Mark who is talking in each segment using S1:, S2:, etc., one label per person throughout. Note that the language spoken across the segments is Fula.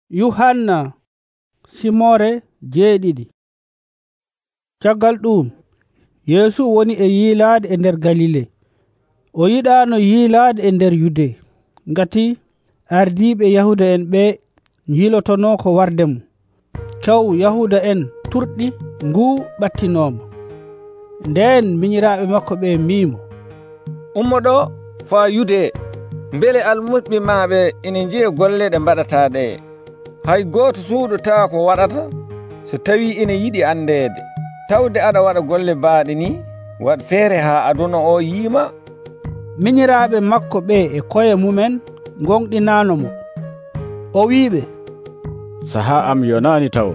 S1: Yuhanna simore jeeɗiɗi. Caggal ɗum Yeesu woni e yiilade e nder Galile. O yiɗano yiilade e nder Yude, ngati ardiɓe Yahuda en ɓe jiilotono ko warde mum. Kew Yahuda en turɗi ngu ɓattinoma. Nden miñiraɓe makko ɓe mbimo,
S2: ummo ɗo fa Yude, beele almuɓe maɓe ina jiya golle ɗe mbaɗata ɗe. Hay goto suuɗota ko waɗata, so tawi ina yiɗi andede. Tawde aɗa waɗa golle baaɗe ni, waɗ feere ha aduna o yiima.
S1: Miñiraɓe makko ɓe e koye mumen gonɗinanomo. O wiɓe,
S3: saha am yonani taw,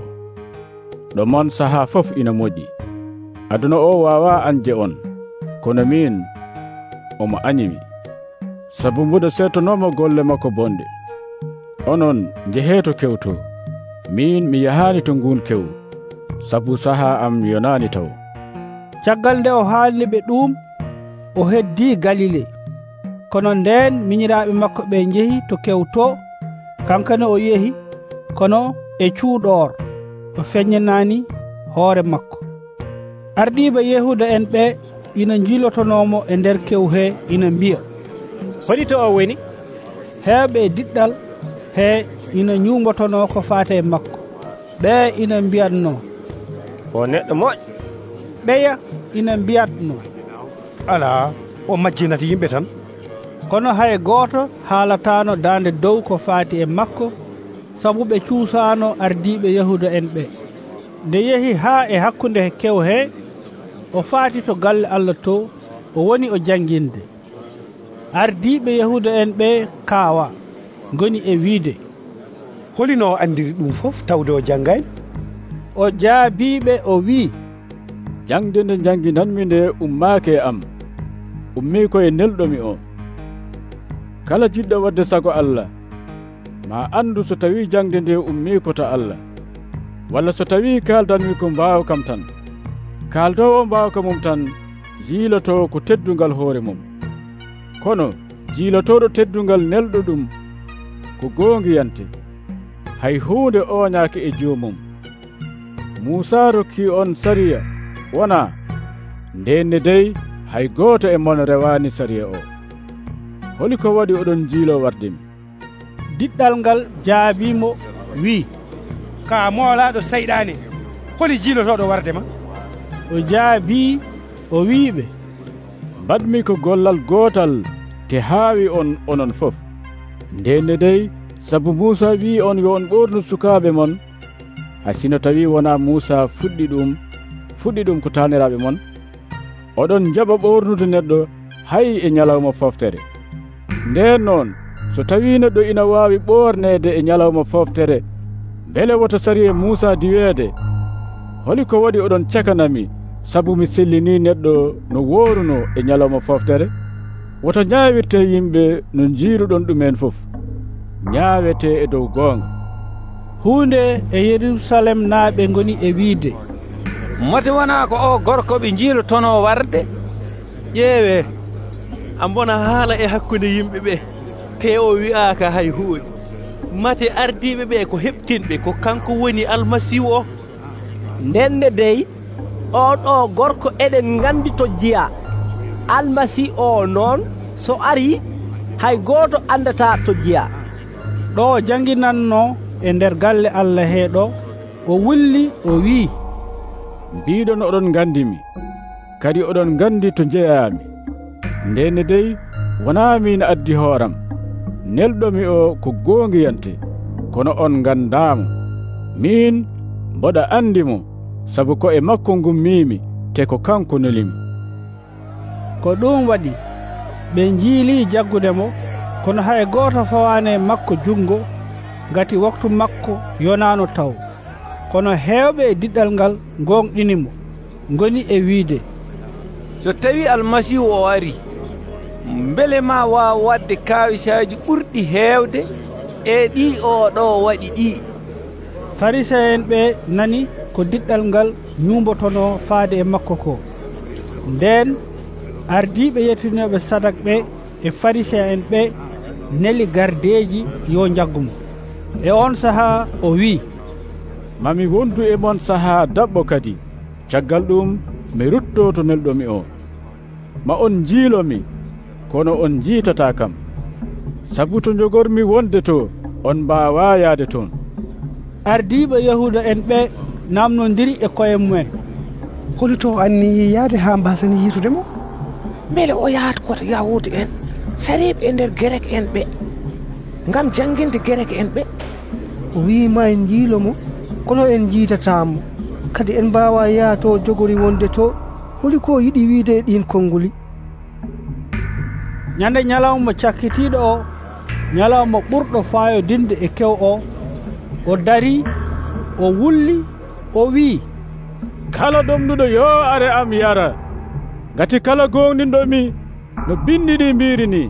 S3: ɗo mon saha fof ina moƴƴi. Aduna o wawa anje on, kono min omo anyimi, sabu mboɗo settonomo golle makko bonde. Onon jeheto kewto, min mi yahani to ngun kew, sabu saha am yonani taw.
S1: Caggal nde o haalni ɓe ɗum, o heddi Galile. Kono nden miñiraɓe makko ɓe jeehi to kew to, kankane o yehi, kono e cuuɗor o feññanani hoore makko. Ardiɓe Yahuda en ɓe ina jiilotonomo e nder kew he, ina mbiya,
S4: hoɗi to o woni?
S1: heɓe e diɗɗal he ina ñumbotono ko fate e makko. Ɓe ina mbiyatno,
S4: o neɗɗo moƴƴo.
S1: ɓeya ina mbiyatno,
S5: ala, o majjinata yimɓe tan.
S1: kono hay goto haalatano dande dow ko faati e makko, sabu ɓe cuusano ardiɓe Yahuda en ɓe. Nde yehi ha e hakkunde kew he, o faati to galle Allah to, o woni o janguinde. Ardiɓe Yahuda en ɓe kaawa, goni e wiide,
S5: holino o andiri ɗum fof tawde o janggani?
S1: O jaabiɓe o wi,
S3: jangde nde janginanmi nde ummake am, ummi koye nelɗomi o. Kala jiɗɗo wadde sago Allah ma andu so tawi jangde nde ummi ko to Allah, walla so tawi kaldanmi ko mbawkam tan. Kaldowo mbawka mum tan jiiloto ko teddungal hoore mum, kono jiilotoɗo teddungal nelɗo ɗum ko gongiyante, hay hunde oñake e joomum. Musa rokki on sariya, wona? Ndenne dey hay goto e mon rewani sariya o. Holi ko waɗi oɗon jiilo wardemi?
S1: Diɗɗal ngal jaabimo wi,
S5: ka moolaɗo sayɗani, holi jiilotoɗo wardema?
S1: O jaabi o wiɓe,
S3: mbaɗmi ko gollal gotal te haawi on onon fof. Ndenne dey sabu Musa wi on yo on ɓornu sukaɓe mon, hasino tawi wona Musa fuɗɗi ɗum ko taniraɓe mon, oɗon jaɓa ɓornude neɗɗo hay e ñalawma foftere. Nden noon so tawi neɗɗo ina wawi ɓornede e ñalawma foftere, beele woto sari e Musa diweede, holi ko waɗi oɗon cakanami sabu mi sellini neɗɗo no woruno e ñalawma foftere? Woto ñawirte yimɓe no jiiruɗon ɗumen fof, ñawete e dow goonga.
S1: Hunde e Yerusalem naaɓe goni e wiide,
S2: mate wona ko o gorko ɓe jiilotono warde?
S4: ƴeewe, ambona haala e hakkude yimɓe ɓe, te o wi'aka hay huuɗe. Mate ardiɓe ɓe ko heɓtinɓe ko kanko woni almasihu o.
S6: Ndenne dey on o gorko eɗen gandi to jiya, almasi o noon so ari hay goto andata to jiya.
S1: Ɗo janginanno e nder galle Allah he ɗo, o wulli o wi,
S3: mbiɗon oɗon gandimi, kadi oɗon gandi to jeyami. Ndenne dey wona min addi hooram, nelɗomi o ko gongiyante, kono on gandamo. Min mboɗa andimo, sabu ko e makko gummimi, te ko kanko nelimi.
S1: Ko ɗum waɗi ɓe jiili jaggudemo, kono hay goto fawane makko jungo, ngati waktu makko yonano taw. Kono hewɓe e diɗɗal ngal gonɗinimo, goni e wiide,
S2: so tawi almasihu o ari, beele ma wawa wadde kawisaji ɓurɗi heewde e ɗi oɗo waɗi ɗi.
S1: Pharisien ɓe nani ko diɗɗal ngal ñumbotono faade e makko ko. Nden ardiɓe yettinoɓe sadak ɓe e Pharisien en ɓe neli gardeji yo jaggumo. e on sahaa o wi'i,
S3: mami wondu e mon sahaa daɓɓo kadi, caggal ɗum mi rutto to nelɗomi o. Ma on jiilomi, kono on jiitata kam, sabu to jogormi wonde to on mbawa yaade toon.
S1: ardiiɓe yahuda en ɓe namnodiri e koye mumen,
S5: holi to anni yaade ha mbasani yitude mo?
S7: beele o yahat koto yahude en sariɓe e nder gerek en ɓe ngam jannginde gerek en ɓe.
S8: o wiima en jiilomo kono en jiitatamo, kadi en mbawa yaha to jogori wonde to. holi ko yiɗi wiide e ɗin konnguli?
S1: ñande ñalawma cakkitiiɗo o, ñalawma ɓurɗo faayodinde e kew o dari, o wulli, o wi'i,
S3: kala ɗomnuɗo yo are am yara, ngati kala gowninɗomi no bindi ɗi mbiri ni,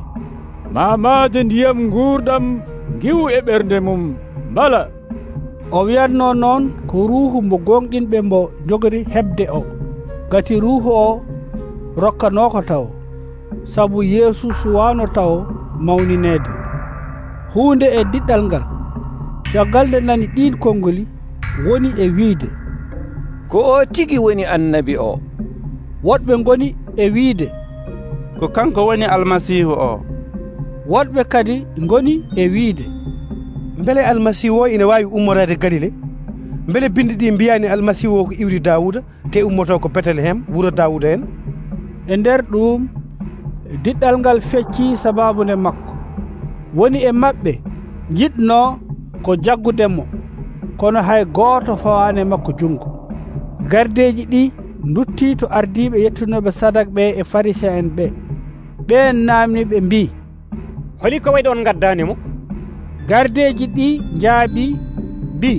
S3: mamaje ndiyam gurdam giwu e ɓernde mum mbala.
S1: o wiyatno noon ko ruuhu mbo gonɗinɓe mbo jogori heɓde o, gati ruuhu o rokkanoko taw, sabu Yeesu suwano taw mawninede hunde e diɗɗal ngal. caggal nde nani ɗin konngoli woni e wiide,
S2: ko o tigi woni annabi o.
S1: woɗɓe ngoni e wiide,
S9: ko kanko woni almasihu o.
S1: woɗɓe kadi ngoni e wiide,
S5: beele almasihu o ina wawi ummorade Galile? beele bindi ɗi mbiyani almasihu o ko iwri Dawuda te ummoto ko Betlehem wuro Dawuda en?
S1: e nder ɗum diɗɗal ngal fecci sababune makko. woni e maɓɓe jiɗno ko jaggudemo, kono hay gooto fawani makko jungo. gardeji ɗi dutti to ardiɓe yettunoɓe sadak ɓe e pharisien en ɓe. ɓen namni ɓe mbi,
S6: holi ko waɗi on gaddanimo?
S1: gardeji ɗi jaabi mbi,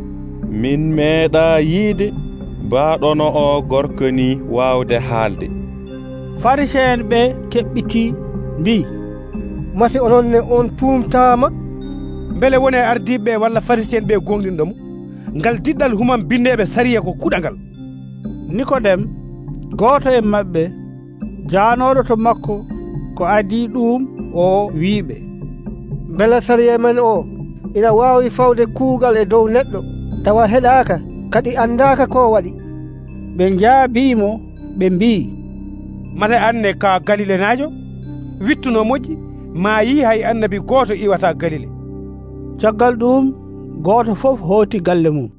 S10: min meeɗa yiide baaɗono o gorko ni wawde haalde.
S1: pharisien en ɓe keɓɓiti mbi,
S8: mate ononne on puumtama?
S5: beele woni e ardiɓe walla pharisien ɓe gonɗinɗomo? ngal diɗɗal human bindeɓe sariya ko kuɗangal.
S1: Nikodem, goto e maɓɓe, jaanoɗo to makko ko adi ɗum, o wiiɓe,
S8: beele sariya men o ina wawi fawde kuugal e dow neɗɗo tawa heɗaka kadi andaka ko waɗi.
S1: ɓe jaabimo ɓe mbi,
S5: mate anne ka Galile najo? wittuno moƴƴi ma yi hay annabi goto iwata Galile.
S1: caggal ɗum goto fof hooti galle mum.